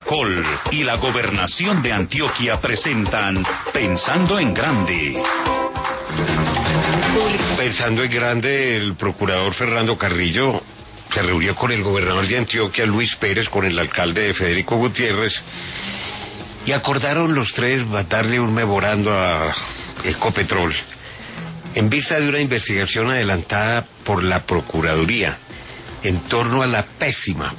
Caracol y la Gobernación de Antioquia presentan Pensando en Grande. Pensando en Grande, el procurador Fernando Carrillo se reunió con el gobernador de Antioquia, Luis Pérez, con el alcalde Federico Gutiérrez, y acordaron los tres darle un memorando a Ecopetrol en vista de una investigación adelantada por la Procuraduría en torno a la pésima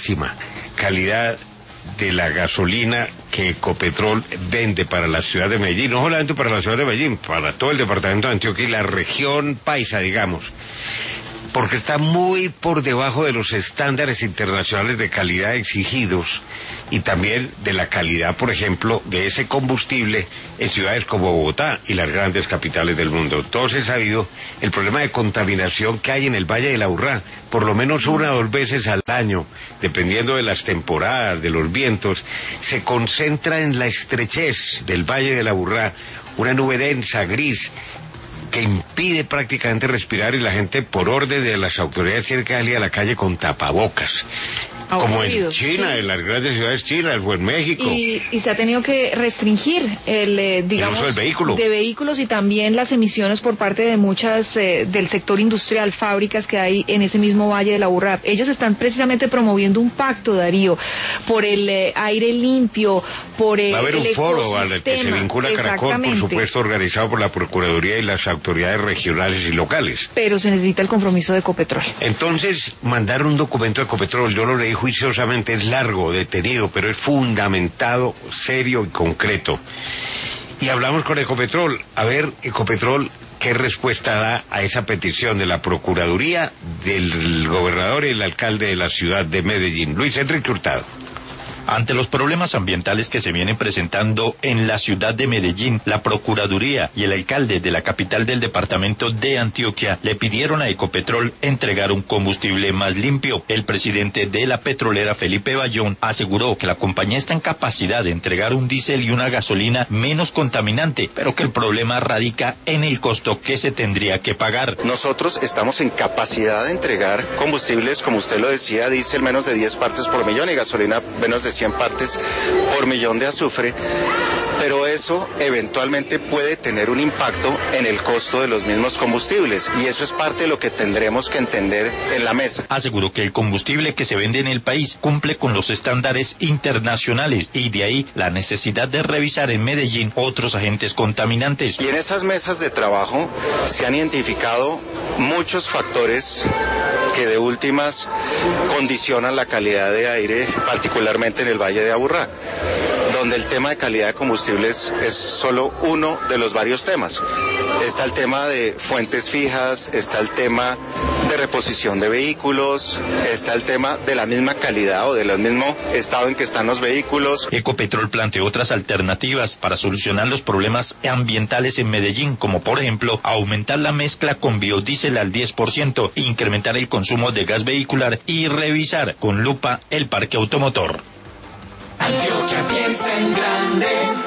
calidad de la gasolina que Ecopetrol vende para la ciudad de Medellín, no solamente para la ciudad de Medellín, para todo el departamento de Antioquia y la región paisa, digamos, porque está muy por debajo de los estándares internacionales de calidad exigidos y también de la calidad, por ejemplo, de ese combustible en ciudades como Bogotá y las grandes capitales del mundo. Todos he sabido el problema de contaminación que hay en el Valle del Aburrá, por lo menos 1 o 2 veces al año, dependiendo de las temporadas, de los vientos, se concentra en la estrechez del Valle del Aburrá una nube densa, gris, que impide prácticamente respirar, y la gente, por orden de las autoridades, tiene que salir a la calle con tapabocas. Como en China, sí, en las grandes ciudades chinas o en México. Y se ha tenido que restringir el uso de vehículos y también las emisiones por parte de muchas del sector industrial, fábricas que hay en ese mismo Valle del Aburrá. Ellos están precisamente promoviendo un pacto, Darío, por el aire limpio, por el ecosistema. Va a haber un foro al que se vincula Caracol, por supuesto, organizado por la Procuraduría y las autoridades regionales y locales. Pero se necesita el compromiso de Ecopetrol. Entonces, mandaron un documento de Ecopetrol, yo lo leí juiciosamente, es largo, detenido, pero es fundamentado, serio y concreto. Y hablamos con Ecopetrol, a ver, Ecopetrol, ¿qué respuesta da a esa petición de la Procuraduría, del gobernador y el alcalde de la ciudad de Medellín, Luis Enrique Hurtado? Ante los problemas ambientales que se vienen presentando en la ciudad de Medellín, la Procuraduría y el alcalde de la capital del departamento de Antioquia le pidieron a Ecopetrol entregar un combustible más limpio. El presidente de la petrolera, Felipe Bayón, aseguró que la compañía está en capacidad de entregar un diésel y una gasolina menos contaminante, pero que el problema radica en el costo que se tendría que pagar. Nosotros estamos en capacidad de entregar combustibles, como usted lo decía, diésel menos de 10 partes por millón y gasolina menos de 100 partes por millón de azufre, pero eso eventualmente puede tener un impacto en el costo de los mismos combustibles, y eso es parte de lo que tendremos que entender en la mesa. Aseguró que el combustible que se vende en el país cumple con los estándares internacionales, y de ahí la necesidad de revisar en Medellín otros agentes contaminantes. Y en esas mesas de trabajo se han identificado muchos factores que de últimas condicionan la calidad de aire, particularmente en el Valle de Aburrá, donde el tema de calidad de combustibles es solo uno de los varios temas. Está el tema de fuentes fijas, está el tema de reposición de vehículos, está el tema de la misma calidad o del mismo estado en que están los vehículos. Ecopetrol planteó otras alternativas para solucionar los problemas ambientales en Medellín, como por ejemplo aumentar la mezcla con biodiesel al 10%, incrementar el consumo de gas vehicular y revisar con lupa el parque automotor. Antioquia piensa en grande.